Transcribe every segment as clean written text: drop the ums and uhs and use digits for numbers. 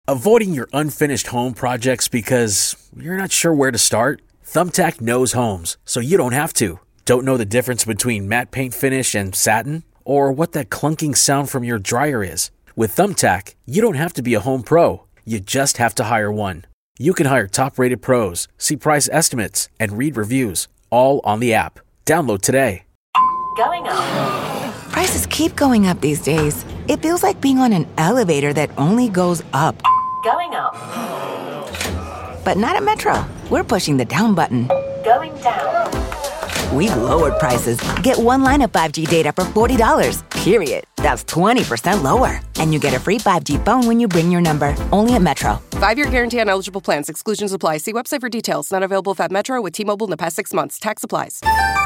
Avoiding your unfinished home projects because you're not sure where to start? Thumbtack knows homes, so you don't have to. Don't know the difference between matte paint finish and satin? Or what that clunking sound from your dryer is? With Thumbtack, you don't have to be a home pro. You just have to hire one. You can hire top-rated pros, see price estimates, and read reviews, all on the app. Download today. Going up. Prices keep going up these days. It feels like being on an elevator that only goes up. Going up. But not at Metro. We're pushing the down button. Going down. We've lowered prices. Get one line of 5G data for $40, period. That's 20% lower. And you get a free 5G phone when you bring your number. Only at Metro. 5-year guarantee on eligible plans. Exclusions apply. See website for details. Not available if at Metro with T-Mobile in the past 6 months. Tax applies.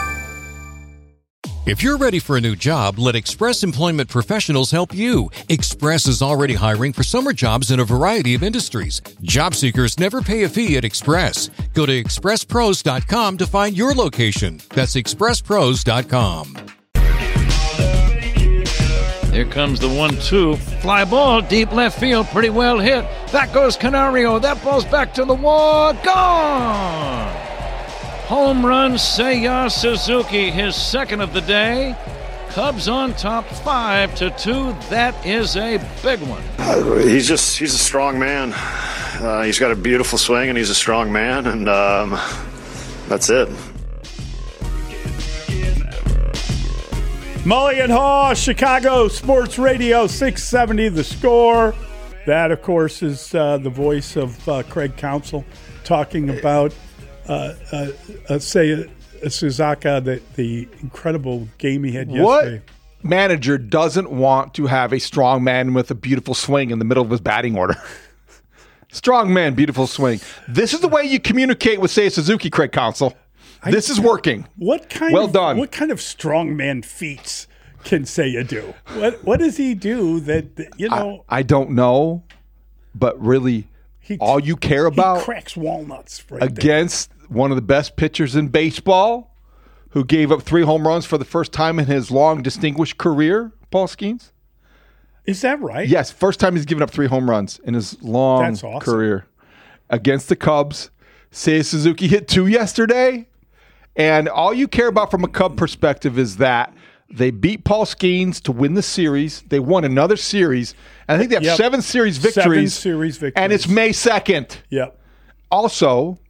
If you're ready for a new job, let Express Employment Professionals help you. Express is already hiring for summer jobs in a variety of industries. Job seekers never pay a fee at Express. Go to expresspros.com to find your location. That's expresspros.com. Here comes the 1-2. Fly ball, deep left field, pretty well hit. Back goes Canario. That ball's back to the wall. Gone! Home run, Seiya Suzuki, his second of the day. Cubs on top 5-2. That is a big one. He's a strong man. He's got a beautiful swing, and he's a strong man, and that's it. Mully and Haw, Chicago Sports Radio 670 The Score. That, of course, is the voice of Craig Counsell talking about say Suzaka, the incredible game he had yesterday. What manager doesn't want to have a strong man with a beautiful swing in the middle of his batting order? Strong man, beautiful swing. This is the way you communicate with, say, Suzuki, Craig Counsell. This is working. What kind of strongman feats can Seiya do? What does he do that you know? I don't know, but really, all you care about, he cracks walnuts against one of the best pitchers in baseball, who gave up 3 home runs for the first time in his long, distinguished career, Paul Skeens. Is that right? Yes, first time he's given up 3 home runs in his long career. Against the Cubs. Seiya Suzuki hit 2 yesterday. And all you care about from a Cub perspective is that they beat Paul Skeens to win the series. They won another series. And I think they have 7 series victories. 7 series victories. And it's May 2nd. Yep. Also,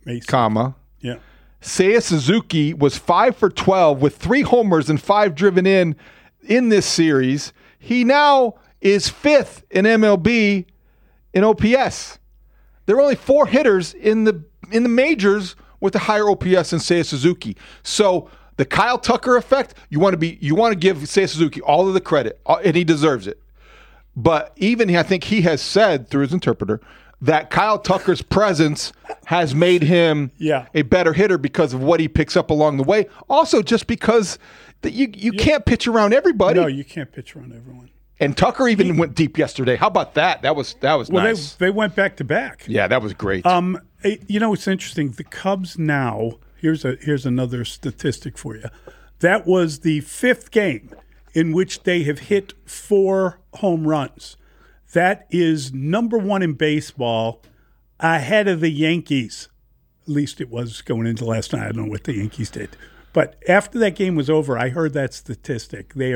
Seiya Suzuki was 5 for 12 with 3 homers and 5 driven in this series. He now is 5th in MLB in OPS. There are only 4 hitters in the majors with a higher OPS than Seiya Suzuki. So the Kyle Tucker effect, you want to give Seiya Suzuki all of the credit, and he deserves it. But even I think he has said through his interpreter that Kyle Tucker's presence has made him a better hitter because of what he picks up along the way. Also, just because you can't pitch around everybody. No, you can't pitch around everyone. And Tucker even went deep yesterday. How about that? That was nice. They went back to back. Yeah, that was great. You know, it's interesting. The Cubs now. Here's another statistic for you. That was the 5th game in which they have hit 4 home runs. That is number 1 in baseball, ahead of the Yankees. At least it was going into last night. I don't know what the Yankees did. But after that game was over, I heard that statistic. They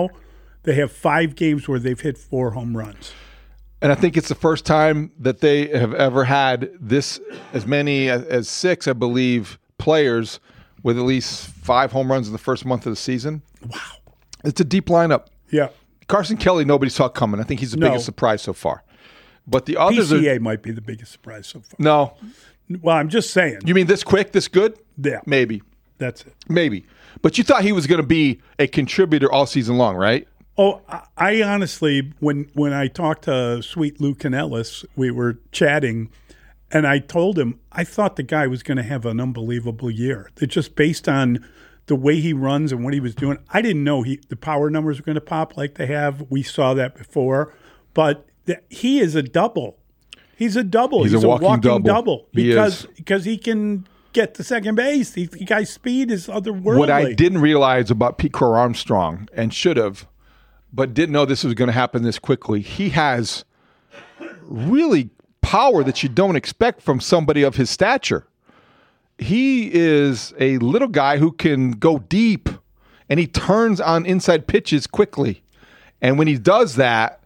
have 5 games where they've hit 4 home runs. And I think it's the first time that they have ever had this, as many as 6, I believe, players with at least 5 home runs in the first month of the season. Wow. It's a deep lineup. Yeah. Carson Kelly, nobody saw coming. I think he's the biggest surprise so far. But the others PCA might be the biggest surprise so far. No. Well, I'm just saying. You mean this quick, this good? Yeah. Maybe. That's it. Maybe. But you thought he was going to be a contributor all season long, right? Oh, I honestly, when I talked to sweet Lou Canellis, we were chatting, and I told him I thought the guy was going to have an unbelievable year. It's just based on the way he runs and what he was doing. I didn't know the power numbers were going to pop like they have. We saw that before. But he is a double. He's a double. He's a walking double. Because he can get to second base. The guy's speed is otherworldly. What I didn't realize about Pete Crow Armstrong, and should have, but didn't know this was going to happen this quickly, he has really power that you don't expect from somebody of his stature. He is a little guy who can go deep, and he turns on inside pitches quickly. And when he does that,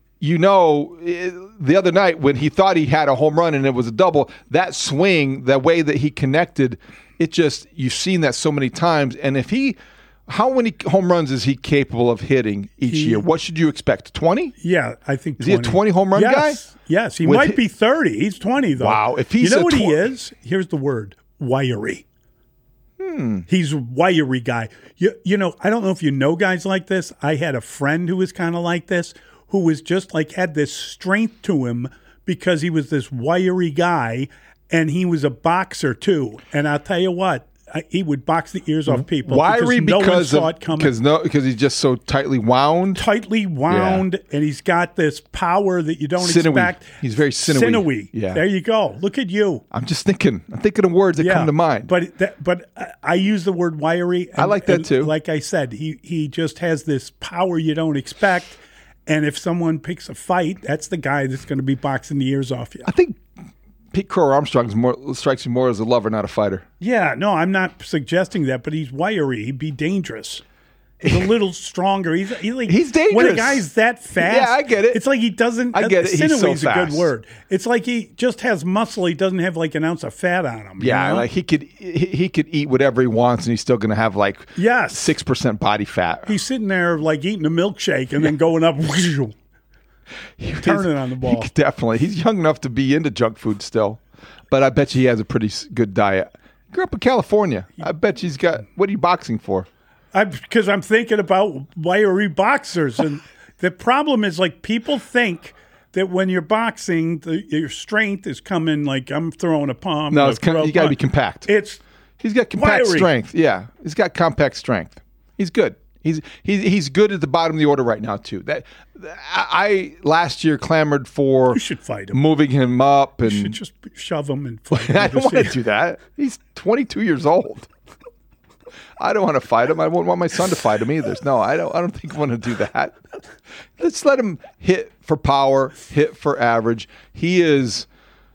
the other night when he thought he had a home run and it was a double, that swing, the way that he connected, you've seen that so many times. And how many home runs is he capable of hitting each year? What should you expect? 20? Yeah, I think 20. Is he a 20 home run guy? Yes, he might be 30. He's 20, though. Wow. If he's what he is? Here's the word, wiry. He's a wiry guy. I don't know if you know guys like this. I had a friend who was kind of like this, who was just like had this strength to him because he was this wiry guy, and he was a boxer too. And I'll tell you what, he would box the ears off people. Wiry because no one saw it coming. Because he's just so tightly wound. And he's got this power that you don't expect. He's very sinewy. Yeah. There you go. Look at you. I'm just thinking. I'm thinking of words that come to mind. But I use the word wiry. I like that too. Like I said, he just has this power you don't expect. And if someone picks a fight, that's the guy that's going to be boxing the ears off you. I think Pete Crow Armstrong strikes me more as a lover, not a fighter. Yeah, no, I'm not suggesting that, but he's wiry. He'd be dangerous. He's a little stronger. He's dangerous. When a guy's that fast, yeah, I get it. It's like he doesn't. I get it. He's so fast. A good word. It's like he just has muscle. He doesn't have like an ounce of fat on him. Yeah, like he could eat whatever he wants, and he's still going to have like 6% body fat. He's sitting there like eating a milkshake and then going up, turning on the ball. Definitely, he's young enough to be into junk food still, but I bet you he has a pretty good diet. Grew up in California. I bet he's got. What are you boxing for? Because I'm thinking about wiry boxers, and the problem is like people think that when you're boxing, your strength is coming like I'm throwing a palm. No, you got to be compact. He's got compact strength. Yeah, he's got compact strength. He's good. He's good at the bottom of the order right now too. I last year clamored for you should fight him, moving him up, and you should just shove him and fight him. I don't want to do that. He's 22 years old. I don't want to fight him. I wouldn't want my son to fight him either. No, I don't think I want to do that. Let's let him hit for power, hit for average. He is.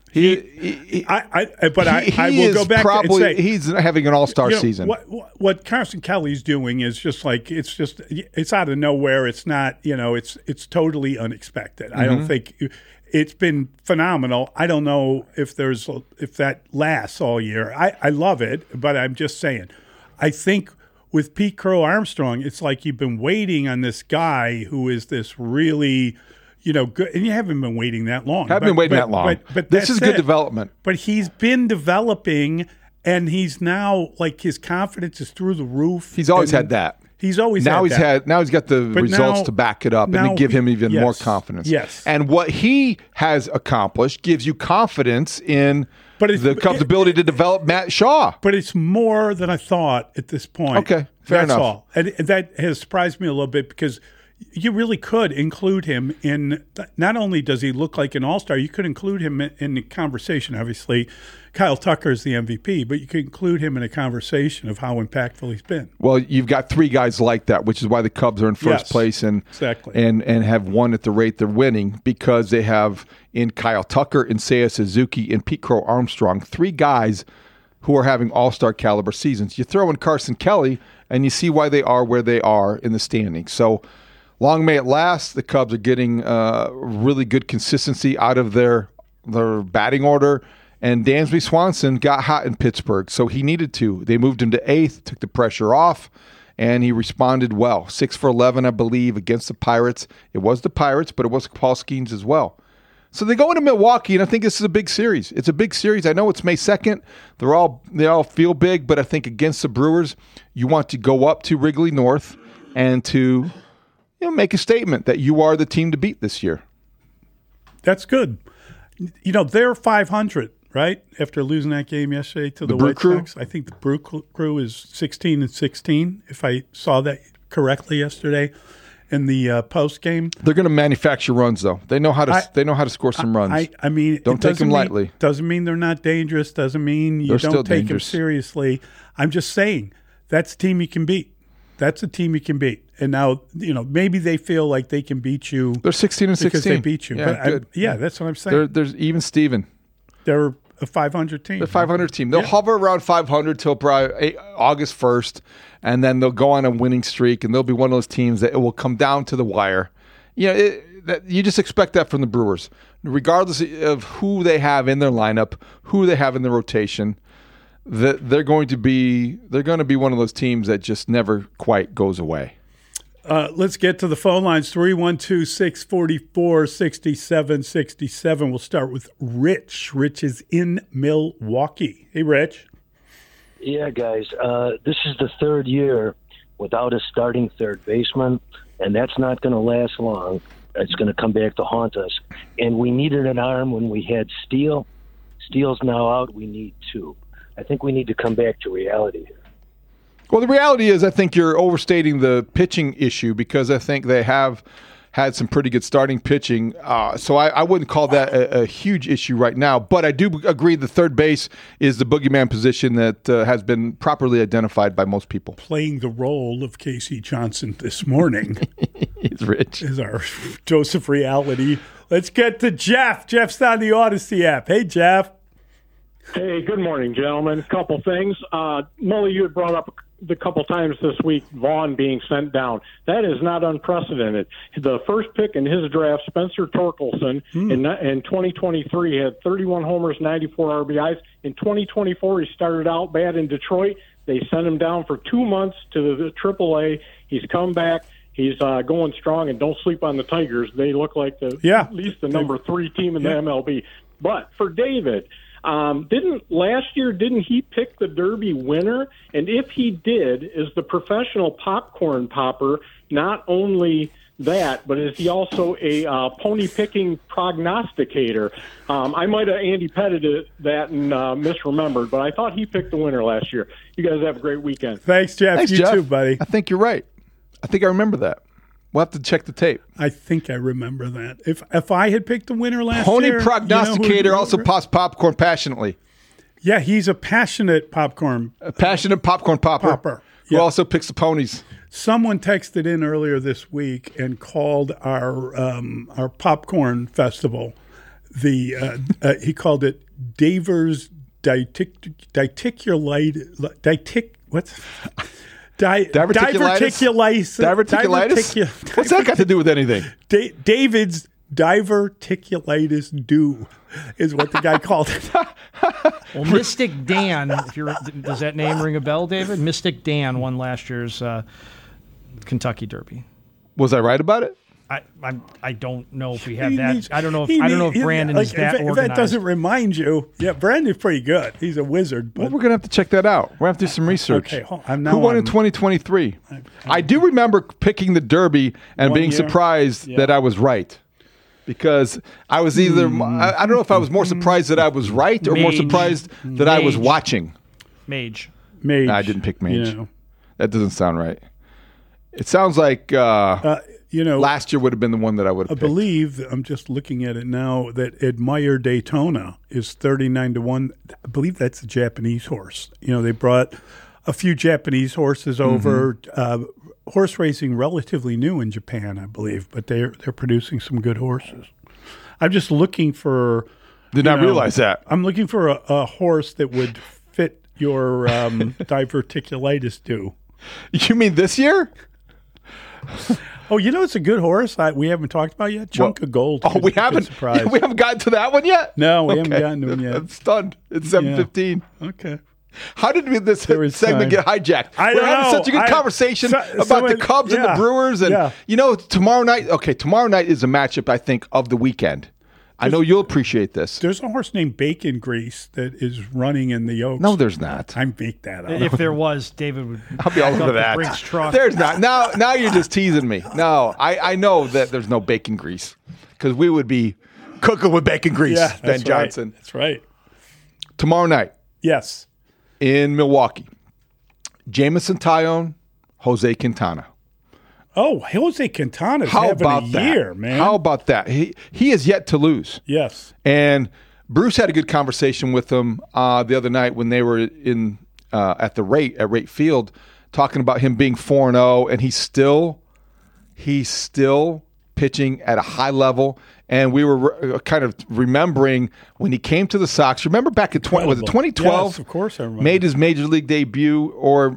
I will go back and say he's having an all-star season. What Carson Kelly's doing is just like it's out of nowhere. It's not it's totally unexpected. I don't think it's been phenomenal. I don't know if that lasts all year. I love it, but I'm just saying. I think with Pete Crow Armstrong, it's like you've been waiting on this guy who is this really, good, and you haven't been waiting that long. Haven't been waiting that long. But this is good development. But he's been developing, and he's now like his confidence is through the roof. He's always had that. He's always now had that. Now he's got the results to back it up and to give him even more confidence. Yes. And what he has accomplished gives you confidence in the Cubs' ability to develop Matt Shaw. But it's more than I thought at this point. Okay, fair enough. That's all. And that has surprised me a little bit because you really could include him in – not only does he look like an all-star, you could include him in the conversation. Obviously, Kyle Tucker is the MVP, but you could include him in a conversation of how impactful he's been. Well, you've got three guys like that, which is why the Cubs are in first place and have won at the rate they're winning, because they have in Kyle Tucker, in Seiya Suzuki, and Pete Crow Armstrong, three guys who are having all-star caliber seasons. You throw in Carson Kelly, and you see why they are where they are in the standings. So long may it last. The Cubs are getting really good consistency out of their batting order. And Dansby Swanson got hot in Pittsburgh, so he needed to. They moved him to 8th, took the pressure off, and he responded well. 6 for 11, I believe, against the Pirates. It was the Pirates, but it was Paul Skeens as well. So they go into Milwaukee, and I think this is a big series. It's a big series. I know it's May 2nd. They all feel big, but I think against the Brewers, you want to go up to Wrigley North and to make a statement that you are the team to beat this year. That's good. They're 500, right? After losing that game yesterday to the White Sox. I think the Brew Crew is 16-16, if I saw that correctly yesterday in the post game. They're going to manufacture runs, though. They know how to score some runs. I mean, don't take them lightly. Doesn't mean they're not dangerous. Doesn't mean you don't take them seriously. I'm just saying that's a team you can beat. That's a team you can beat. And now, maybe they feel like they can beat you. They're 16 and 16 because they beat you. Yeah, But that's what I'm saying. There's even Steven. They're a 500 team. They're a 500 team. They'll hover around 500 till probably August 1st, and then they'll go on a winning streak, and they'll be one of those teams that it will come down to the wire. You just expect that from the Brewers, regardless of who they have in their lineup, who they have in the rotation. That they're going to be one of those teams that just never quite goes away. Let's get to the phone lines, 312-644-6767. We'll start with Rich. Rich is in Milwaukee. Hey, Rich. Yeah, guys. This is the third year without a starting third baseman, and that's not going to last long. It's going to come back to haunt us. And we needed an arm when we had Steele. Steele's now out. We need two. I think we need to come back to reality here. Well, the reality is I think you're overstating the pitching issue because I think they have had some pretty good starting pitching. So I wouldn't call that a huge issue right now. But I do agree the third base is the boogeyman position that has been properly identified by most people. Playing the role of Casey Johnson this morning. He's Rich. Is our Joseph Reality. Let's get to Jeff. Jeff's on the Odyssey app. Hey, Jeff. Hey, good morning, gentlemen. A couple things. Mully, you had brought up the couple times this week Vaughn being sent down. That is not unprecedented. The first pick in his draft, Spencer Torkelson, in 2023 had 31 homers, 94 RBIs. In 2024, he started out bad in Detroit. They sent him down for 2 months to the AAA. He's come back. He's going strong, and don't sleep on the Tigers. They look like at least the number 3 team in the MLB. But for David, didn't he pick the Derby winner? And if he did, is the professional popcorn popper not only that, but is he also a pony picking prognosticator? I might have Andy petted that and misremembered, but I thought he picked the winner last year. You guys have a great weekend. Thanks, Jeff. Thanks, you Jeff. too, buddy. I think you're right. I think I remember that. We'll have to check the tape. I think I remember that. If I had picked the winner last Pony year. Pony prognosticator also pops popcorn passionately. Yeah, he's a passionate popcorn. A passionate popcorn popper. Who also picks the ponies. Someone texted in earlier this week and called our popcorn festival. He called it Davers Diverticulitis? What's that got to do with anything? David's diverticulitis do is what the guy called it. Well, Mystic Dan, does that name ring a bell, David? Mystic Dan won last year's Kentucky Derby. Was I right about it? I don't know if we have that. I don't know if Brandon is that organized. If that doesn't remind you, Brandon's pretty good. He's a wizard. But. Well, we're going to have to check that out. We're going to have to do some research. Okay, who won in 2023? I do remember picking the Derby and being surprised that I was right. Because I was either, I don't know if I was more surprised that I was right or more surprised that I was watching. Mage. I didn't pick Mage. That doesn't sound right. It sounds like last year would have been the one that I would have picked. I believe, I'm just looking at it now, that Admire Daytona is 39-1. I believe that's a Japanese horse. They brought a few Japanese horses over. Horse racing relatively new in Japan, I believe, but they're producing some good horses. I'm just looking for. Did not realize that. I'm looking for a horse that would fit your diverticulitis do. You mean this year? Oh, it's a good horse we haven't talked about yet. Chunk of Gold. Oh, we haven't. We haven't gotten to that one yet. No, we haven't gotten to it yet. I'm stunned. It's 7:15. Okay. How did this segment get hijacked? We're having such a good conversation about the Cubs and the Brewers. And, tomorrow night, tomorrow night is a matchup, I think, of the weekend. I know you'll appreciate this. There's a horse named Bacon Grease that is running in the Oaks. No, there's not. I make that up. If there was, David would. I'll be all over that. There's not. Now you're just teasing me. No, I know that there's no Bacon Grease because we would be cooking with bacon grease, Ben Johnson. That's right. Tomorrow night. Yes. In Milwaukee, Jameson Taillon, Jose Quintana. Oh, Jose Quintana's having a year, man. How about that? He is yet to lose. Yes. And Bruce had a good conversation with him the other night when they were at Rate Field. talking about him being 4-0, and he's still pitching at a high level. And we were kind of remembering when he came to the Sox. Remember back in 2012? Yes, of course I remember. Made his major league debut or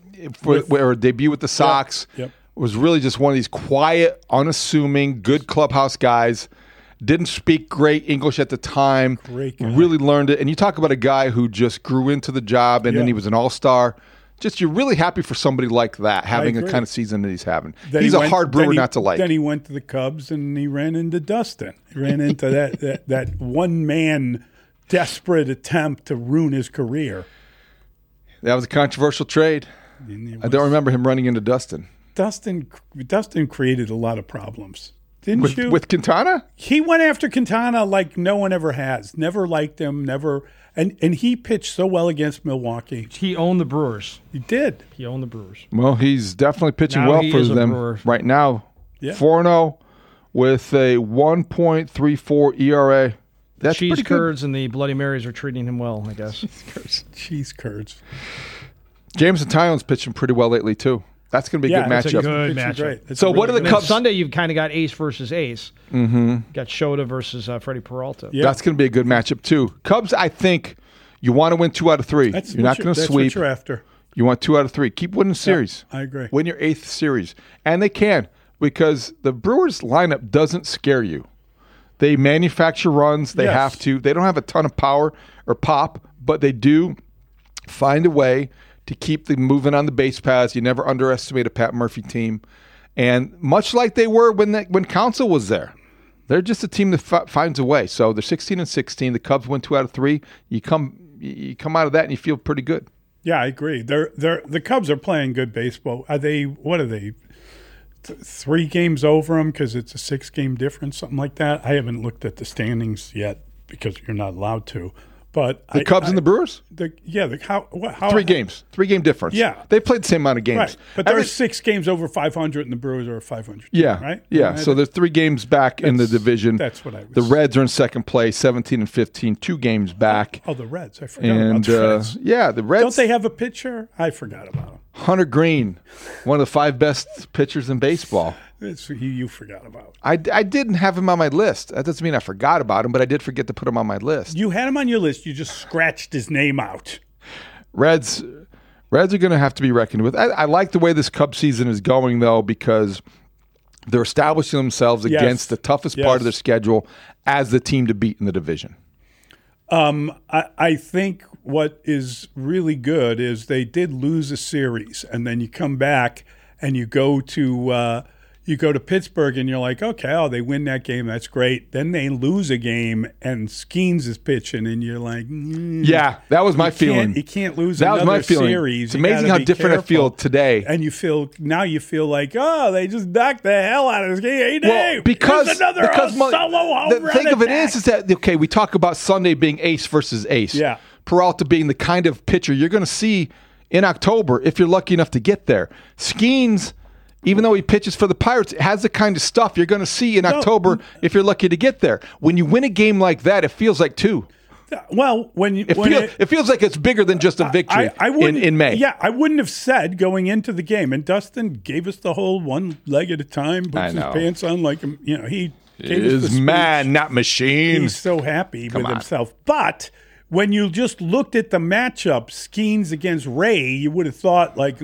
debut with the Sox. Yep. Was really just one of these quiet, unassuming, good clubhouse guys. Didn't speak great English at the time. Great guy. Really learned it. And you talk about a guy who just grew into the job, and then he was an all-star. Just you're really happy for somebody like that, having the kind of season that he's having. He's a hard Brewer not to like. Then he went to the Cubs, and he ran into Dustin. He ran into that one-man desperate attempt to ruin his career. That was a controversial trade. I don't remember him running into Dustin. Dustin created a lot of problems, didn't you? With Quintana? He went after Quintana like no one ever has. Never liked him, never. And he pitched so well against Milwaukee. He owned the Brewers. He did. He owned the Brewers. Well, he's definitely pitching Now well he for is a them Brewer. right now. Yeah. 4-0 with a 1.34 ERA. That's Cheese pretty good. curds and the Bloody Marys are treating him well, I guess. Cheese curds. Jameson Tyon's pitching pretty well lately, too. That's going to be a good it's matchup. a good Pitching matchup. great. It's So a what really are the good Cubs? Sunday, you've kind of got ace versus ace. Mm-hmm. Got Shota versus Freddie Peralta. Yeah. That's going to be a good matchup, too. Cubs, I think you want to win 2 out of 3. That's You're not going to That's sweep. what you're after. You want 2 out of 3. Keep winning series. I agree. Win your 8th series. And they can, because the Brewers lineup doesn't scare you. They manufacture runs. They Yes. have to. They don't have a ton of power or pop, but they do find a way to keep them moving on the base paths. You never underestimate a Pat Murphy team. And much like they were when Counsell was there, they're just a team that finds a way. So they're 16-16. The Cubs win 2 out of 3. You come out of that and you feel pretty good. Yeah, I agree. The Cubs are playing good baseball. What are they? 3 games over them because it's a 6-game difference, something like that. I haven't looked at the standings yet because you're not allowed to. But The Cubs and the Brewers? How 3 games. 3-game difference. Yeah. They played the same amount of games. Right, but there's 6 games over 500, and the Brewers are 500. Yeah, right. Yeah, so there's 3 games back in the division. That's what I was. The Reds are in second place, 17-15, 2 games back. Oh, the Reds! I forgot about the Reds. Yeah, the Reds. Don't they have a pitcher? I forgot about him. Hunter Green, one of the 5 best pitchers in baseball. It's who you forgot about. I didn't have him on my list. That doesn't mean I forgot about him, but I did forget to put him on my list. You had him on your list. You just scratched his name out. Reds are going to have to be reckoned with. I like the way this Cubs season is going, though, because they're establishing themselves against the toughest part of their schedule as the team to beat in the division. I think what is really good is they did lose a series, and then you come back and you go to Pittsburgh, and you're like, okay, they win that game, that's great. Then they lose a game, and Skeens is pitching, and you're like, yeah, that was my feeling. You can't lose that another was my feeling. series. It's amazing how different I feel today. And you feel like, they just knocked the hell out of this game. Well, because another solo home the run thing of it attack. is that okay, we talk about Sunday being ace versus ace. Yeah. Peralta being the kind of pitcher you're going to see in October if you're lucky enough to get there. Skeens, even though he pitches for the Pirates, has the kind of stuff you're going to see in October if you're lucky to get there. When you win a game like that, it feels like 2. Well, it feels like it's bigger than just a victory in May. Yeah, I wouldn't have said going into the game. And Dustin gave us the whole one leg at a time, puts his pants on like him. He is man, not machine. He's so happy with himself. But when you just looked at the matchup, Skeens against Ray, you would have thought like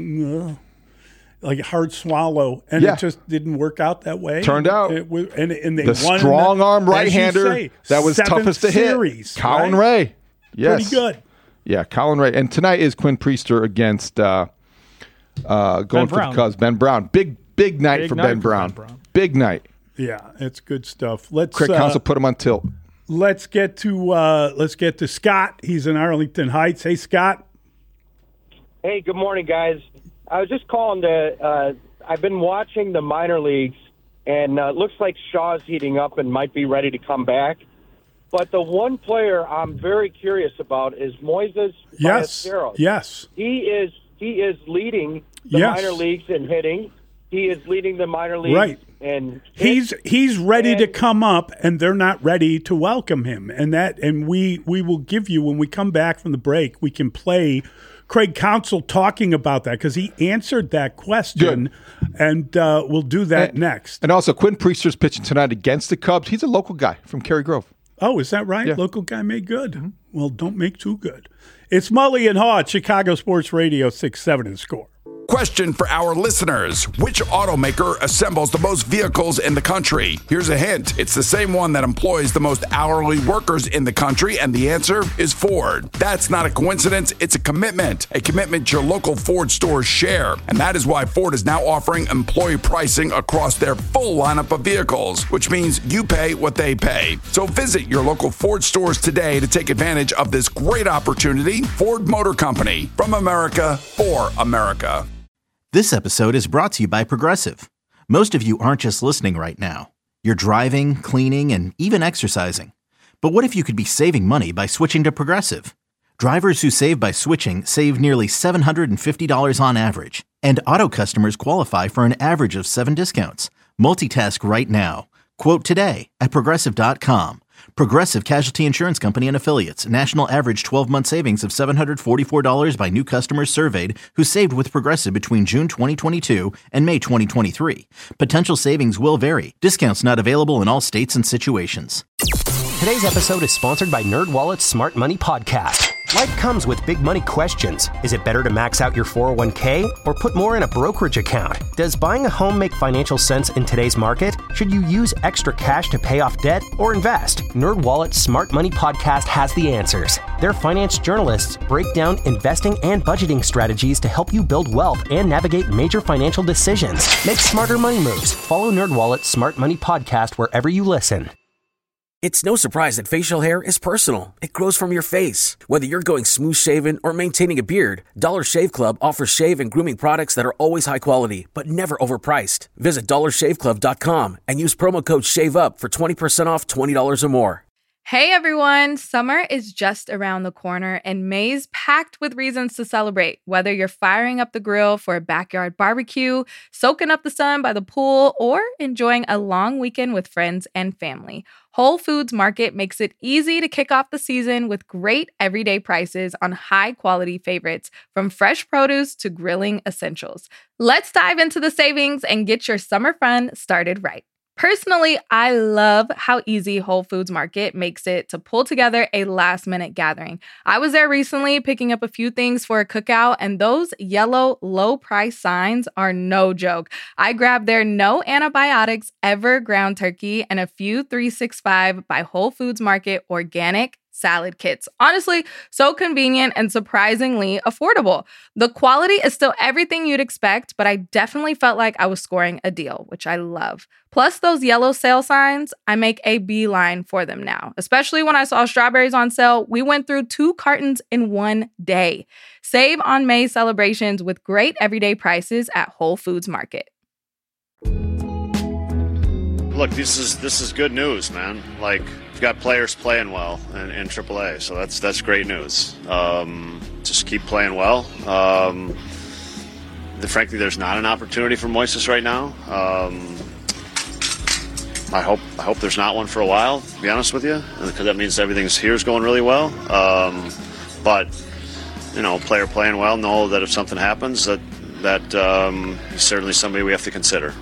a hard swallow, and it just didn't work out that way. Turned out, and they the won strong arm right-hander that was 7th toughest to series, hit. Colin right? Ray, yes, pretty good. Yeah, Colin Ray, and tonight is Quinn Priester against going for the Cubs. Ben Brown, big night for Ben Brown. Big night. Yeah, it's good stuff. Craig Counsell put him on tilt. Let's get to Scott. He's in Arlington Heights. Hey, Scott. Hey, good morning, guys. I was just calling I've been watching the minor leagues, and it looks like Shaw's heating up and might be ready to come back. But the one player I'm very curious about is Moises Ballesteros. Yes. He is leading the minor leagues in hitting. He is leading the minor leagues. Right. And he's ready to come up, and they're not ready to welcome him. And we will give you, when we come back from the break, we can play Craig Counsell talking about that because he answered that question, and we'll do that next. And also, Quinn Priester's pitching tonight against the Cubs. He's a local guy from Cary Grove. Oh, is that right? Yeah. Local guy made good. Mm-hmm. Well, don't make too good. It's Mully and Haw at Chicago Sports Radio 670 The Score. Question for our listeners. Which automaker assembles the most vehicles in the country? Here's a hint. It's the same one that employs the most hourly workers in the country, and the answer is Ford. That's not a coincidence. It's a commitment your local Ford stores share. And that is why Ford is now offering employee pricing across their full lineup of vehicles, which means you pay what they pay. So visit your local Ford stores today to take advantage of this great opportunity. Ford Motor Company, from America, for America. This episode is brought to you by Progressive. Most of you aren't just listening right now. You're driving, cleaning, and even exercising. But what if you could be saving money by switching to Progressive? Drivers who save by switching save nearly $750 on average. And auto customers qualify for an average of 7 discounts. Multitask right now. Quote today at Progressive.com. Progressive Casualty Insurance Company and Affiliates. National average 12-month savings of $744 by new customers surveyed who saved with Progressive between June 2022 and May 2023. Potential savings will vary. Discounts not available in all states and situations. Today's episode is sponsored by NerdWallet's Smart Money Podcast. Life comes with big money questions. Is it better to max out your 401k or put more in a brokerage account? Does buying a home make financial sense in today's market? Should you use extra cash to pay off debt or invest? NerdWallet's Smart Money Podcast has the answers. Their finance journalists break down investing and budgeting strategies to help you build wealth and navigate major financial decisions. Make smarter money moves. Follow NerdWallet's Smart Money Podcast wherever you listen. It's no surprise that facial hair is personal. It grows from your face. Whether you're going smooth shaven or maintaining a beard, Dollar Shave Club offers shave and grooming products that are always high quality, but never overpriced. Visit dollarshaveclub.com and use promo code SHAVEUP for 20% off $20 or more. Hey everyone, summer is just around the corner and May's packed with reasons to celebrate. Whether you're firing up the grill for a backyard barbecue, soaking up the sun by the pool, or enjoying a long weekend with friends and family, Whole Foods Market makes it easy to kick off the season with great everyday prices on high-quality favorites, from fresh produce to grilling essentials. Let's dive into the savings and get your summer fun started right. Personally, I love how easy Whole Foods Market makes it to pull together a last-minute gathering. I was there recently picking up a few things for a cookout, and those yellow low-price signs are no joke. I grabbed their no antibiotics ever ground turkey and a few 365 by Whole Foods Market organic salad kits. Honestly, so convenient and surprisingly affordable. The quality is still everything you'd expect, but I definitely felt like I was scoring a deal, which I love. Plus those yellow sale signs, I make a beeline for them now. Especially when I saw strawberries on sale, we went through 2 cartons in one day. Save on May celebrations with great everyday prices at Whole Foods Market. Look, this is good news, man. Like, we've got players playing well in AAA, so that's great news. Just keep playing well. Frankly, there's not an opportunity for Moises right now. I hope there's not one for a while, to be honest with you, because that means everything's here is going really well. But player playing well, know that if something happens, that is certainly somebody we have to consider.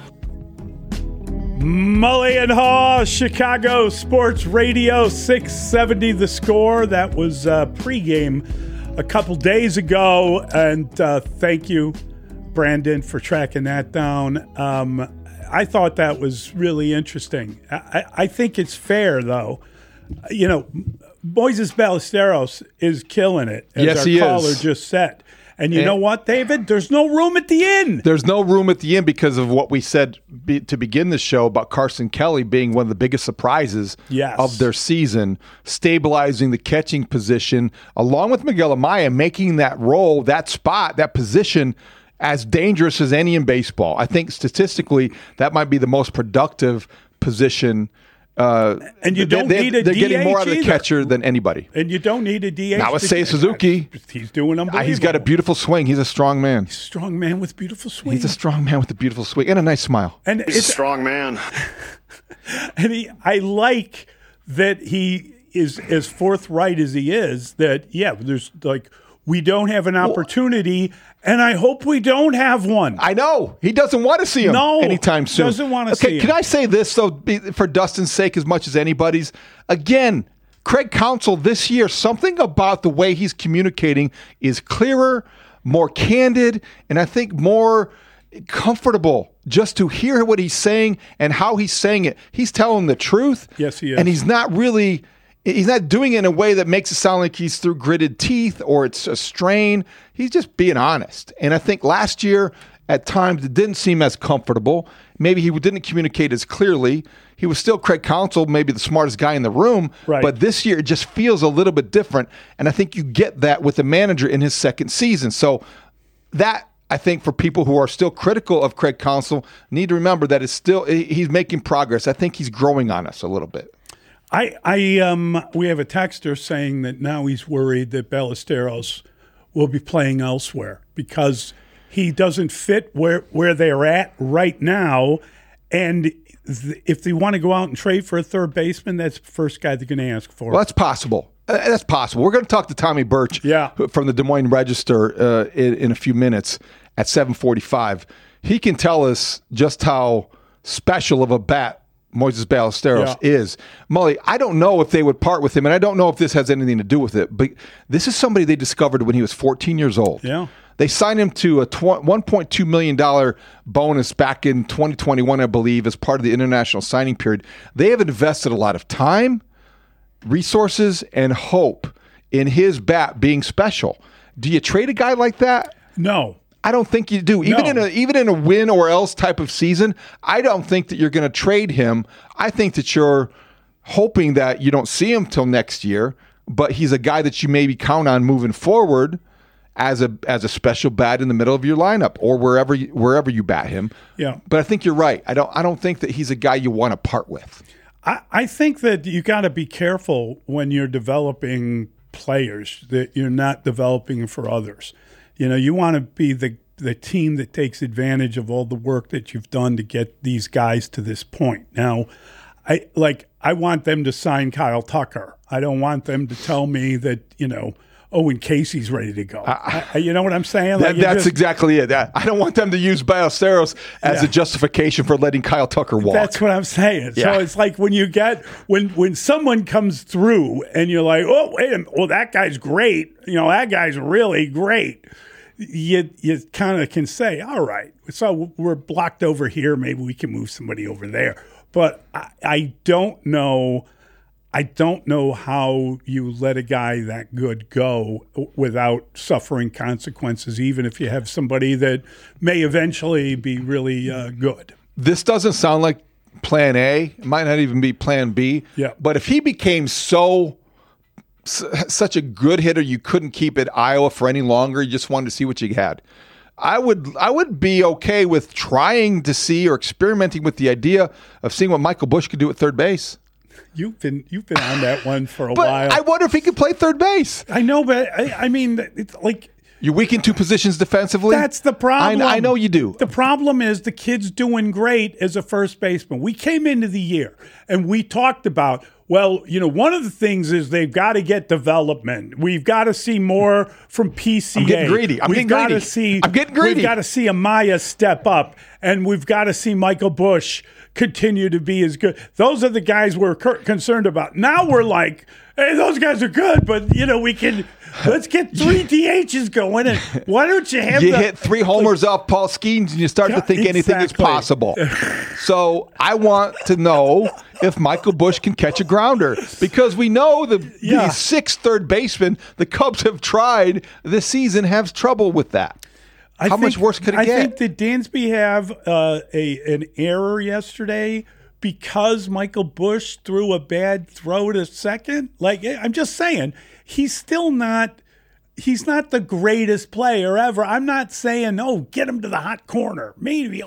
Mully and Haw, Chicago Sports Radio 670 The Score. That was pregame a couple days ago, and thank you, Brandon, for tracking that down. I thought that was really interesting. I think it's fair, though. Moises Ballesteros is killing it, as yes, our caller just said. And you know what, David? There's no room at the inn. There's no room at the inn because of what we said to begin the show about Carson Kelly being one of the biggest surprises of their season, stabilizing the catching position, along with Miguel Amaya, making that role, that spot, that position as dangerous as any in baseball. I think statistically that might be the most productive position. And you don't need a DH. They're getting more out of the either. catcher than anybody. And you don't need a DH. Now let's say Suzuki. He's doing unbelievable. He's got a beautiful swing. He's a strong man. He's a strong man with beautiful swing. He's a strong man with a beautiful swing and a nice smile. And he's a strong man. And I like that he is as forthright as he is, that, there's like we don't have an opportunity, and I hope we don't have one. I know. He doesn't want to see him anytime soon. Doesn't want to see him. Can I say this, though, for Dustin's sake as much as anybody's? Again, Craig Counsell this year, something about the way he's communicating is clearer, more candid, and I think more comfortable just to hear what he's saying and how he's saying it. He's telling the truth. Yes, he is. And he's not doing it in a way that makes it sound like he's through gritted teeth or it's a strain. He's just being honest. And I think last year, at times, it didn't seem as comfortable. Maybe he didn't communicate as clearly. He was still Craig Counsell, maybe the smartest guy in the room. Right. But this year, it just feels a little bit different. And I think you get that with the manager in his second season. So that, I think, for people who are still critical of Craig Counsell, need to remember that he's making progress. I think he's growing on us a little bit. We have a texter saying that now he's worried that Ballesteros will be playing elsewhere because he doesn't fit where they're at right now. And if they want to go out and trade for a third baseman, that's the first guy they're going to ask for. Well, that's possible. That's possible. We're going to talk to Tommy Birch from the Des Moines Register in a few minutes at 7:45. He can tell us just how special of a bat Moises Ballesteros is. Mully, I don't know if they would part with him, and I don't know if this has anything to do with it, but this is somebody they discovered when he was 14 years old. Yeah. They signed him to a $1.2 million bonus back in 2021, I believe, as part of the international signing period. They have invested a lot of time, resources, and hope in his bat being special. Do you trade a guy like that? No. I don't think you do. Even in a win or else type of season, I don't think that you're going to trade him. I think that you're hoping that you don't see him till next year, but he's a guy that you maybe count on moving forward as a special bat in the middle of your lineup or wherever you bat him. Yeah. But I think you're right. I don't think that he's a guy you want to part with. I think that you got to be careful when you're developing players that you're not developing for others. You know, you want to be the team that takes advantage of all the work that you've done to get these guys to this point. Now, I want them to sign Kyle Tucker. I don't want them to tell me that, and Casey's ready to go. You know what I'm saying? That's exactly it. I don't want them to use Ballesteros as a justification for letting Kyle Tucker walk. That's what I'm saying. Yeah. So it's like when you get when someone comes through and you're like, oh, wait a minute, well, that guy's great. That guy's really great. You kind of can say, all right, so we're blocked over here. Maybe we can move somebody over there. But I don't know. I don't know how you let a guy that good go without suffering consequences, even if you have somebody that may eventually be really good. This doesn't sound like plan A. It might not even be plan B. Yeah. But if he became such a good hitter you couldn't keep at Iowa for any longer, you just wanted to see what you had, I would be okay with trying to see or experimenting with the idea of seeing what Michael Busch could do at third base. You've been on that one for a while. I wonder if he could play third base. I know, but I mean, it's like you're weak in two positions defensively. That's the problem. I know you do. The problem is the kid's doing great as a first baseman. We came into the year and we talked about, well, one of the things is they've got to get development. We've got to see more from PCA. I'm getting greedy. I'm getting greedy. We've got to see Amaya step up, and we've got to see Michael Busch continue to be as good. Those are the guys we're concerned about. Now we're like, hey, those guys are good, but let's get 3 DHs going, and why don't you have hit 3 homers off Paul Skeens and you start to think anything is possible. So I want to know if Michael Busch can catch a grounder, because we know the 6 third basemen the Cubs have tried this season have trouble with that. How much worse could it get? I think did Dansby have an error yesterday because Michael Busch threw a bad throw to second? I'm just saying, he's not the greatest player ever. I'm not saying, get him to the hot corner. Maybe,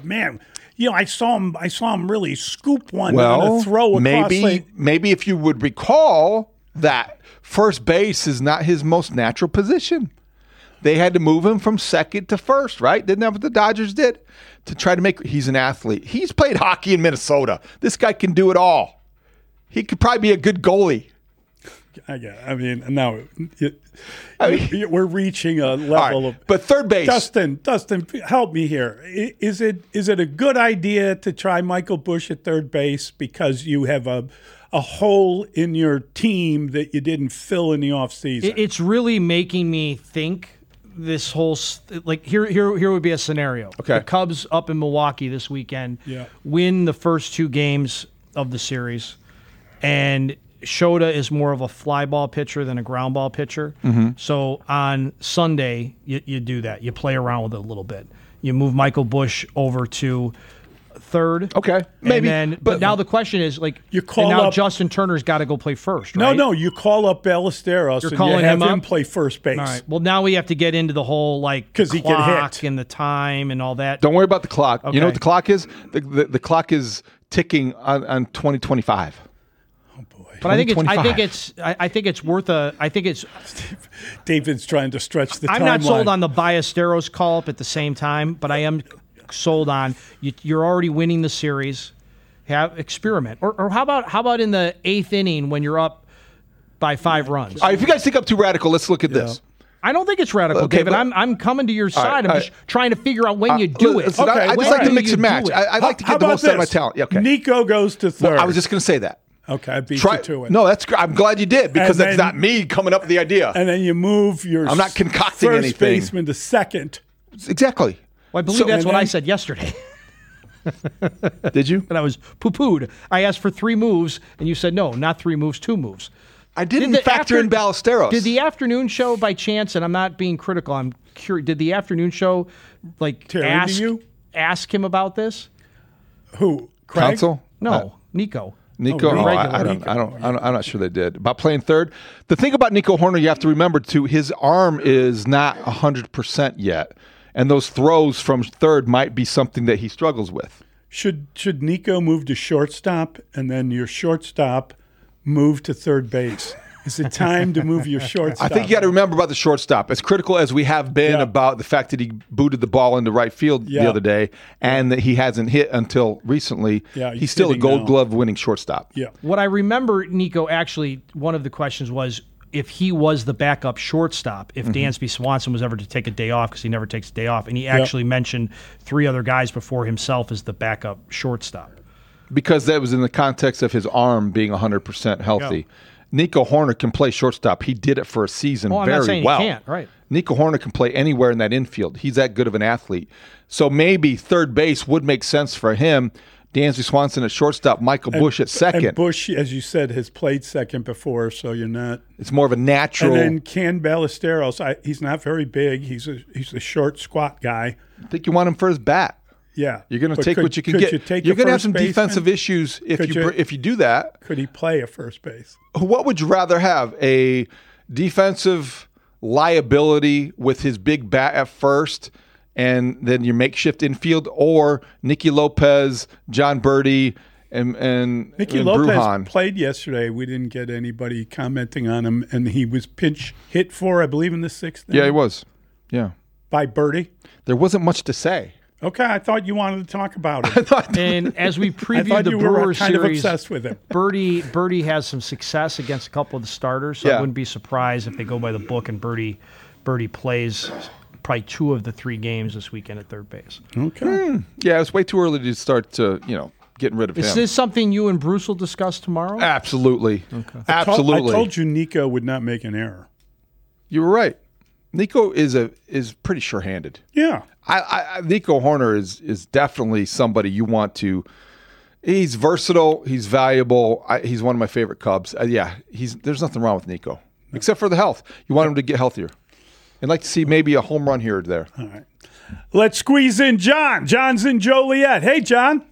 I saw him really scoop one on a throw across. Maybe if you would recall that first base is not his most natural position. They had to move him from second to first, right? Didn't that what the Dodgers did? To try to he's an athlete. He's played hockey in Minnesota. This guy can do it all. He could probably be a good goalie. I get it. I mean, now we're reaching a level of. But third base, Dustin, help me here. Is it a good idea to try Michael Busch at third base because you have a hole in your team that you didn't fill in the offseason? It's really making me think. This whole here would be a scenario. Okay. The Cubs up in Milwaukee this weekend Yeah. win the first 2 games of the series, and Shota is more of a fly ball pitcher than a ground ball pitcher. Mm-hmm. So on Sunday, you do that. You play around with it a little bit. You move Michael Busch over to third. Okay, maybe. But now the question is, you call now up Justin Turner's got to go play first, right? No, you call up Ballesteros You're and calling you have him him up? play first base. All right. Well, now we have to get into the whole 'Cause he can clock hit. and the time and all that. Don't worry about the clock. Okay. You know what the clock is? The clock is ticking on 2025. But I think it's worth a. I think it's. David's trying to stretch the timeline. I'm not sold on the Ballesteros call up at the same time, but I am sold on you're already winning the series. Have experiment, or how about in the 8th inning when you're up by 5 runs? All right, if you guys think I'm too radical, let's look at this. I don't think it's radical, Okay, David. but- I'm coming to your side. right, I'm just trying to figure out when you do it. Listen, I just like to mix and match. I like to How get the about most out of my this? talent. Yeah, okay. Nico goes to third. Well, I was just going to say that. Okay, I beat you to it. No, I'm glad you did because And that's then- not me coming up with the idea. And then you move your I'm not concocting first anything. baseman to second. Exactly. Well, I believe So- that's and what I then- said yesterday. Did you? And I was poo-pooed. I asked for 3 moves, and you said no, not 3 moves, 2 moves. I didn't factor in Ballesteros. Did the afternoon show by chance, and I'm not being critical, I'm curious, did the afternoon show Tear into you? ask him about this? Who? Craig? Counsel? No, Nico. Nico, Oh, I don't, I'm not sure they did. About playing third, the thing about Nico Horner, you have to remember too, his arm is not 100% yet, and those throws from third might be something that he struggles with. Should Nico move to shortstop and then your shortstop move to third base? Is it time to move your shortstop? I think you got to remember about the shortstop. As critical as we have been about the fact that he booted the ball into right field the other day, and that he hasn't hit until recently, he's still a hitting Gold now. Glove winning shortstop. Yeah. What I remember, Nico, actually, one of the questions was if he was the backup shortstop, if Dansby Swanson was ever to take a day off, because he never takes a day off. And he actually mentioned 3 other guys before himself as the backup shortstop. Because that was in the context of his arm being 100% healthy. Yeah. Nico Horner can play shortstop. He did it for a season Oh, I'm very not saying well. he can't, right. Nico Horner can play anywhere in that infield. He's that good of an athlete. So maybe third base would make sense for him. Dansby Swanson at shortstop, Michael Busch at second. And Busch, as you said, has played second before, so you're not. It's more of a natural. And then Ken Ballesteros, he's not very big. He's a short, squat guy. I think you want him for his bat. Yeah, You're going to But take could- what you can could get. you take You're a going to have first some baseman? defensive issues if Could if you do that. Could he play a first base? What would you rather have? A defensive liability with his big bat at first and then your makeshift infield, or Nicky Lopez, John Birdie, and Nicky and Lopez Brujan? played yesterday. We didn't get anybody commenting on him, and he was pinch hit for, I believe, in the 6th inning. Yeah, he was. Yeah. By Birdie. There wasn't much to say. Okay, I thought you wanted to talk about it. And as we I preview thought the you were Brewers kind of series, obsessed with him. Birdie has some success against a couple of the starters, so Yeah. I wouldn't be surprised if they go by the book and Birdie plays probably 2 of the 3 games this weekend at third base. Okay. Yeah, it's way too early to start to, getting rid of Is him. this something you and Bruce will discuss tomorrow? Absolutely. Okay. Absolutely. I told you Nico would not make an error. You were right. Nico is pretty sure-handed. Yeah. Nico Horner is definitely somebody you want to. He's versatile. He's valuable. He's one of my favorite Cubs. There's nothing wrong with Nico, except for the health. You want him to get healthier. I'd like to see maybe a home run here or there. All right. Let's squeeze in John. John's in Joliet. Hey, John.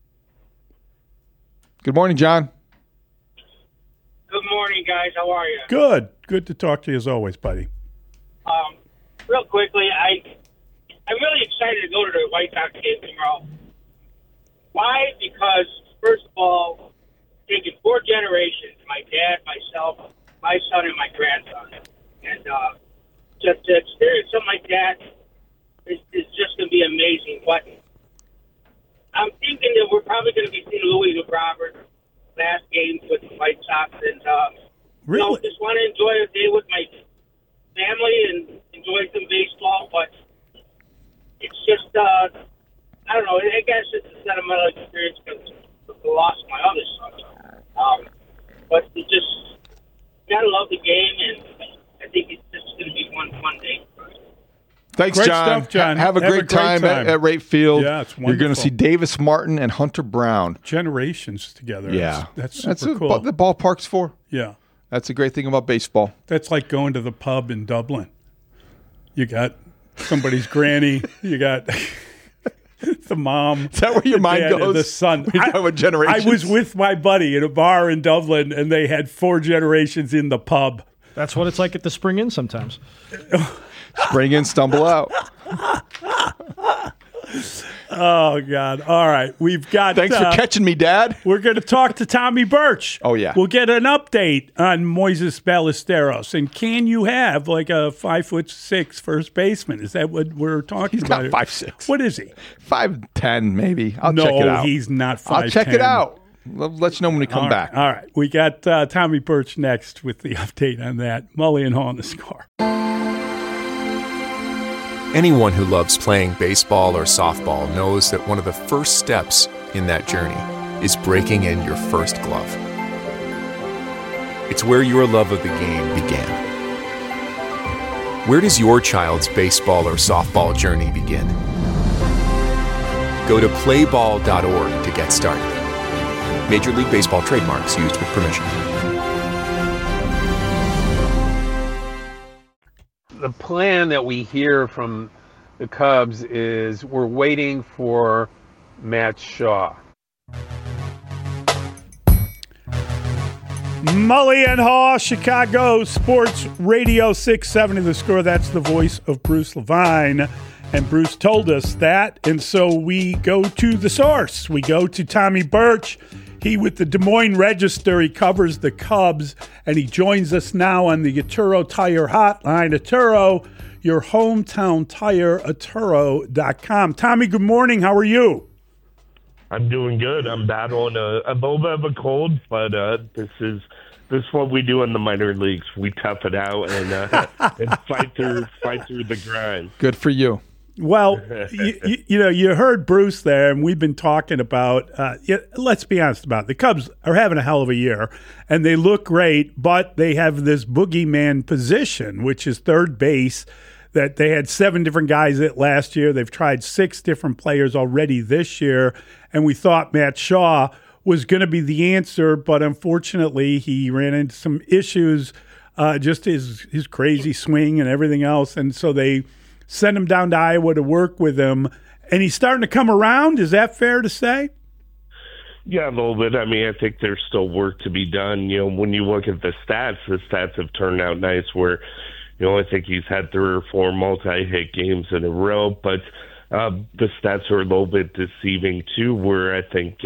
Good morning, John. Good morning, guys. How are you? Good. Good to talk to you as always, buddy. Real quickly, I'm really excited to go to the White Sox game tomorrow. Why? Because, first of all, taking 4 generations, my dad, myself, my son, and my grandson. And just to experience something like that is just going to be amazing. But I'm thinking that we're probably going to be seeing Louis Robert last game with the White Sox. And Really? Just want to enjoy a day with my family and enjoy some baseball, but it's just, I don't know, I guess it's a sentimental experience because of the loss of my other son. But you just gotta love the game, and I think it's just going to be one fun day for us. Thanks, Great John. stuff, John. Have a great time at Wright Field. Yeah, it's You're going to wonderful. see Davis Martin and Hunter Brown. Generations together. Yeah. That's That's super what cool. the ballpark's for. Yeah. That's a great thing about baseball. That's like going to the pub in Dublin. You got somebody's granny. You got the mom. Is that where your the mind dad, and goes? the son. We talk about generations. I was with my buddy in a bar in Dublin, and they had 4 generations in the pub. That's what it's like at the Spring Inn sometimes. Spring in, stumble out. Oh, God. All right. We've got... Thanks for catching me, Dad. We're going to talk to Tommy Birch. Oh, yeah. We'll get an update on Moises Ballesteros. And can you have like a 5'6" first baseman? Is that what we're talking He's about? not 5'6". What is he? 5'10", maybe. I'll No, check it out. he's not I'll check 5'10". it out. I'll let you know when we come back. All right. We got Tommy Birch next with the update on that. Mully and Hall on the Score. Anyone who loves playing baseball or softball knows that one of the first steps in that journey is breaking in your first glove. It's where your love of the game began. Where does your child's baseball or softball journey begin? Go to playball.org to get started. Major League Baseball trademarks used with permission. The plan that we hear from the Cubs is we're waiting for Matt Shaw. Mully and Haw, Chicago Sports Radio 670 The Score. That's the voice of Bruce Levine. And Bruce told us that. And so we go to the source. We go to Tommy Birch. He with the Des Moines Register. He covers the Cubs. And he joins us now on the Atturo Tire Hotline. Atturo, your hometown tire, Atturo.com. Tommy, good morning. How are you? I'm doing good. I'm battling a little bit of a cold, but this is what we do in the minor leagues. We tough it out and fight through the grind. Good for you. Well, you heard Bruce there, and we've been talking about, let's be honest about it. The Cubs are having a hell of a year, and they look great, but they have this boogeyman position, which is third base, that they had 7 different guys at last year. They've tried 6 different players already this year, and we thought Matt Shaw was going to be the answer, but unfortunately he ran into some issues, just his crazy swing and everything else, and so they sent him down to Iowa to work with him, and he's starting to come around. Is that fair to say? Yeah, a little bit. I mean, I think there's still work to be done. When you look at the stats have turned out nice where, I think he's had 3 or 4 multi-hit games in a row, but the stats are a little bit deceiving too, where I think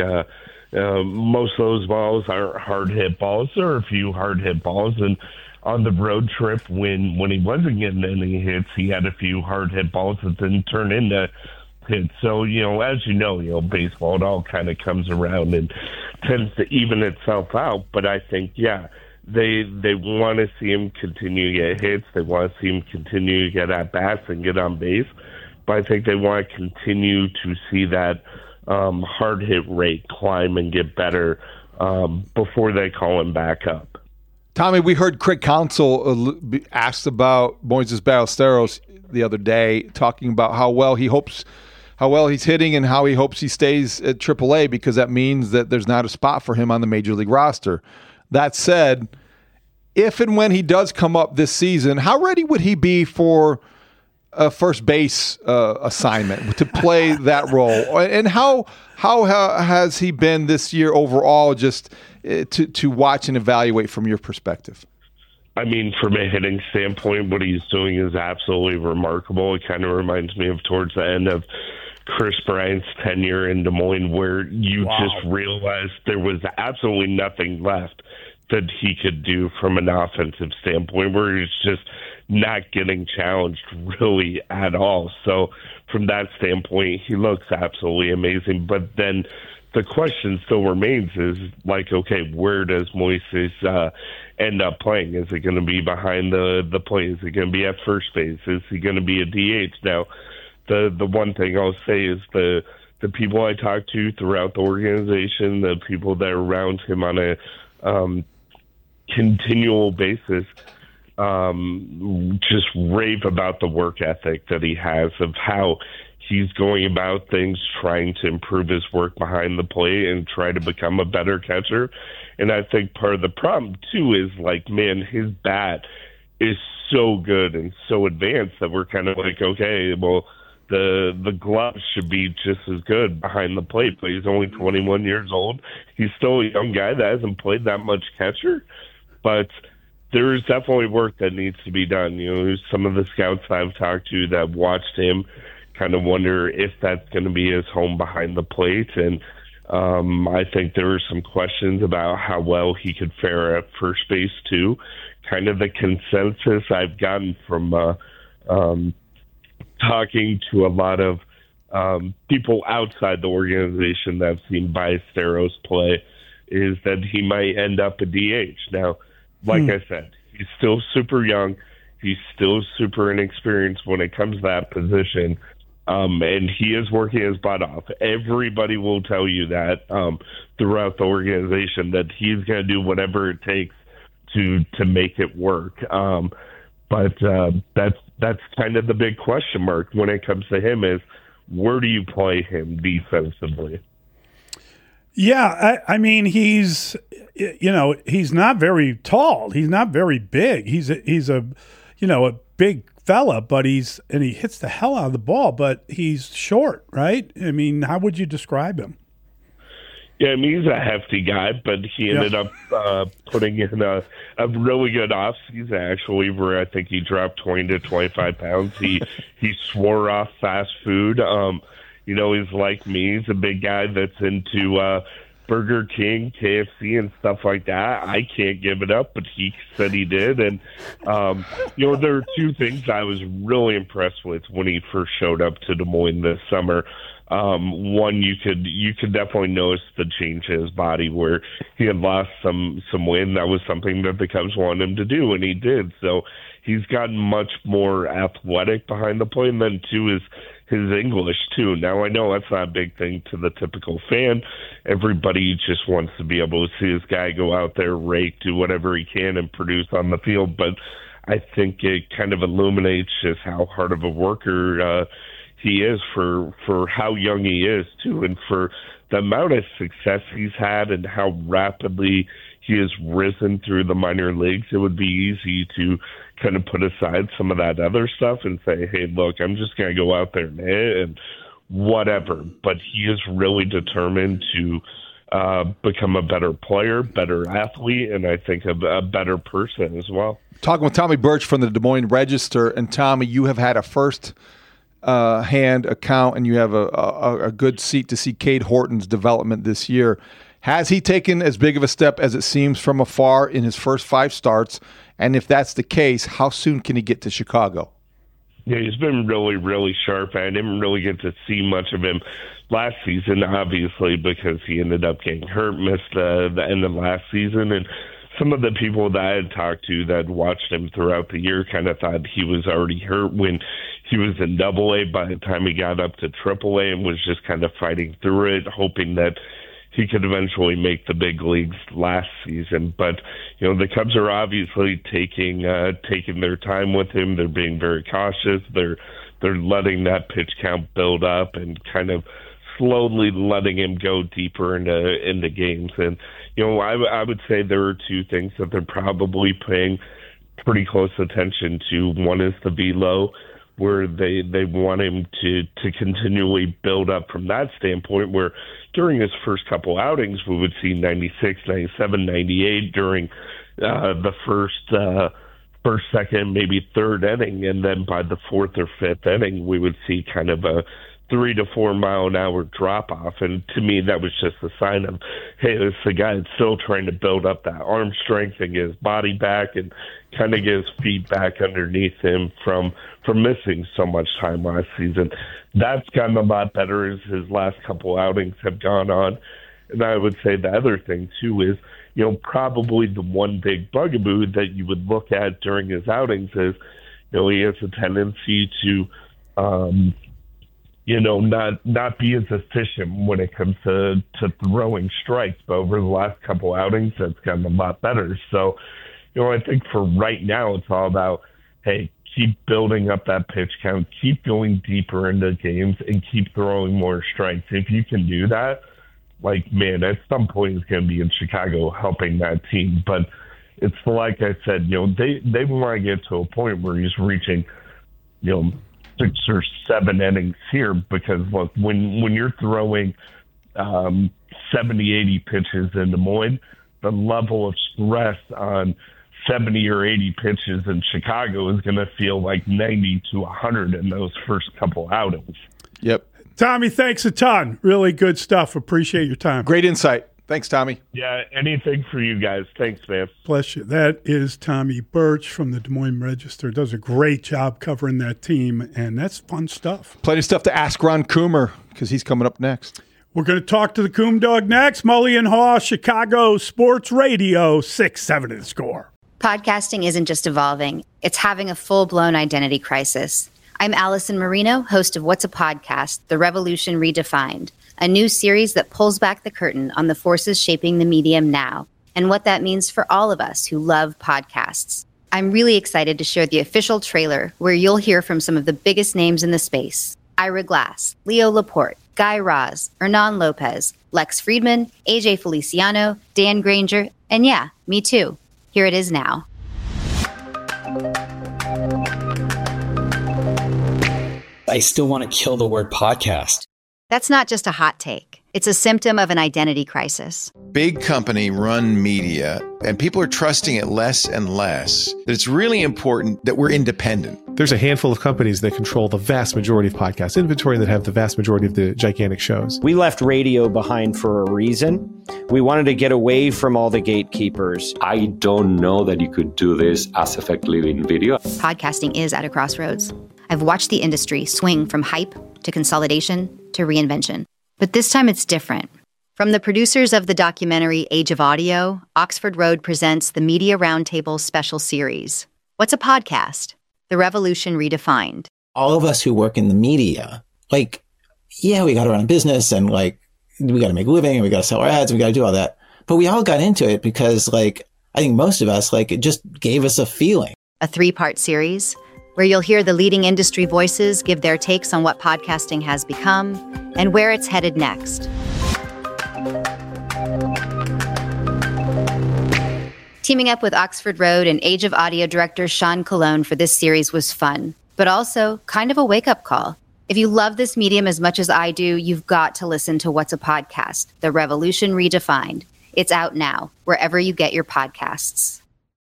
most of those balls are hard-hit balls. There are a few hard-hit balls, and on the road trip when he wasn't getting any hits, he had a few hard hit balls that didn't turn into hits. So, as you know, baseball, it all kind of comes around and tends to even itself out. But I think, they want to see him continue to get hits. They want to see him continue to get at bats and get on base. But I think they want to continue to see that hard hit rate climb and get better before they call him back up. Tommy, we heard Craig Counsell asked about Moises Ballesteros the other day, talking about how well he's hitting and how he hopes he stays at AAA because that means that there's not a spot for him on the major league roster. That said, if and when he does come up this season, how ready would he be for a first base assignment to play that role? And how has he been this year overall, just to watch and evaluate from your perspective? I mean, from a hitting standpoint, what he's doing is absolutely remarkable. It kind of reminds me of towards the end of Chris Bryant's tenure in Des Moines, where you just realized there was absolutely nothing left that he could do from an offensive standpoint, where he's just not getting challenged really at all. So from that standpoint, he looks absolutely amazing. But then the question still remains is, like, okay, where does Moises end up playing? Is it going to be behind the plate? Is it going to be at first base? Is he going to be a DH? Now, the one thing I'll say is the people I talk to throughout the organization, the people that are around him on a continual basis, just rave about the work ethic that he has, of how he's going about things, trying to improve his work behind the plate and try to become a better catcher. And I think part of the problem, too, is, like, man, his bat is so good and so advanced that we're kind of like, okay, well, the glove should be just as good behind the plate, but he's only 21 years old. He's still a young guy that hasn't played that much catcher, but there's definitely work that needs to be done. You know, some of the scouts I've talked to that watched him kind of wonder if that's going to be his home behind the plate. And I think there were some questions about how well he could fare at first base, too. Kind of the consensus I've gotten from talking to a lot of people outside the organization that have seen Ballesteros play is that he might end up a DH. Now, like I said, he's still super young. He's still super inexperienced when it comes to that position. And he is working his butt off. Everybody will tell you that throughout the organization, that he's going to do whatever it takes to make it work. But that's kind of the big question mark when it comes to him, is where do you play him defensively? Yeah, I mean, he's not very tall. He's not very big. He's a big fella, but he hits the hell out of the ball, but he's short, right? I mean, how would you describe him? Yeah, I mean, he's a hefty guy, but he ended up putting in a really good offseason, actually, where I think he dropped 20 to 25 pounds. He swore off fast food. He's like me. He's a big guy that's into Burger King, KFC, and stuff like that. I can't give it up, but he said he did. And, there are two things I was really impressed with when he first showed up to Des Moines this summer. One, you could definitely notice the change in his body where he had lost some weight. That was something that the Cubs wanted him to do, and he did. So he's gotten much more athletic behind the plate. And then, two, is his English, too. Now, I know that's not a big thing to the typical fan. Everybody just wants to be able to see this guy go out there, rake, do whatever he can, and produce on the field. But I think it kind of illuminates just how hard of a worker he is for how young he is, too, and for the amount of success he's had and how rapidly he has risen through the minor leagues. It would be easy to kind of put aside some of that other stuff and say, hey, look, I'm just going to go out there and hit and whatever. But he is really determined to become a better player, better athlete, and I think a better person as well. Talking with Tommy Birch from the Des Moines Register. And Tommy, you have had a first hand account, and you have a good seat to see Cade Horton's development this year. Has he taken as big of a step as it seems from afar in his first 5 starts? And if that's the case, how soon can he get to Chicago? Yeah, he's been really, really sharp. I didn't really get to see much of him last season, obviously, because he ended up getting hurt, missed the end of last season. And some of the people that I had talked to that watched him throughout the year kind of thought he was already hurt when he was in AA by the time he got up to AAA, and was just kind of fighting through it, hoping that he could eventually make the big leagues last season. But, the Cubs are obviously taking their time with him. They're being very cautious. They're letting that pitch count build up and kind of slowly letting him go deeper into games. And, I would say there are two things that they're probably paying pretty close attention to. One is the velo, where they want him to continually build up from that standpoint, where during his first couple outings, we would see 96, 97, 98 during the first, second, maybe third inning. And then by the fourth or fifth inning, we would see kind of a 3 to 4 mile an hour drop off. And to me, that was just a sign of, hey, this is a guy that's still trying to build up that arm strength and get his body back and kind of get his feet back underneath him from missing so much time last season. That's gotten a lot better as his last couple outings have gone on. And I would say the other thing, too, is, probably the one big bugaboo that you would look at during his outings is, he has a tendency to, not be as efficient when it comes to throwing strikes. But over the last couple outings, that's gotten a lot better. So, I think for right now, it's all about, hey, keep building up that pitch count, keep going deeper into games, and keep throwing more strikes. If you can do that, at some point he's going to be in Chicago helping that team. But it's like I said, they want to get to a point where he's reaching, 6 or 7 innings here, because look, when you're throwing 70, 80 pitches in Des Moines, the level of stress on 70 or 80 pitches in Chicago is going to feel like 90 to 100 in those first couple outings. Yep. Tommy, thanks a ton. Really good stuff. Appreciate your time. Great insight. Thanks, Tommy. Yeah, anything for you guys. Thanks, man. Bless you. That is Tommy Birch from the Des Moines Register. Does a great job covering that team, and that's fun stuff. Plenty of stuff to ask Ron Coomer, because he's coming up next. We're going to talk to the Coom Dog next. Mully and Haw, Chicago Sports Radio, 6-7 The Score. Podcasting isn't just evolving. It's having a full-blown identity crisis. I'm Allison Marino, host of What's a Podcast? The Revolution Redefined, a new series that pulls back the curtain on the forces shaping the medium now and what that means for all of us who love podcasts. I'm really excited to share the official trailer where you'll hear from some of the biggest names in the space. Ira Glass, Leo Laporte, Guy Raz, Hernan Lopez, Lex Friedman, AJ Feliciano, Dan Granger, and yeah, me too. Here it is now. I still want to kill the word podcast. That's not just a hot take. It's a symptom of an identity crisis. Big company run media, and people are trusting it less and less. It's really important that we're independent. There's a handful of companies that control the vast majority of podcast inventory that have the vast majority of the gigantic shows. We left radio behind for a reason. We wanted to get away from all the gatekeepers. I don't know that you could do this as effectively in video. Podcasting is at a crossroads. I've watched the industry swing from hype to consolidation to reinvention. But this time it's different. From the producers of the documentary Age of Audio, Oxford Road presents the Media Roundtable special series. What's a podcast? The Revolution Redefined. All of us who work in the media, we got to run a business and we got to make a living and we got to sell our ads and we got to do all that. But we all got into it because I think most of us, it just gave us a feeling. A 3-part series where you'll hear the leading industry voices give their takes on what podcasting has become and where it's headed next. Teaming up with Oxford Road and Age of Audio director Sean Colon for this series was fun, but also kind of a wake-up call. If you love this medium as much as I do, you've got to listen to What's a Podcast? The Revolution Redefined. It's out now, wherever you get your podcasts.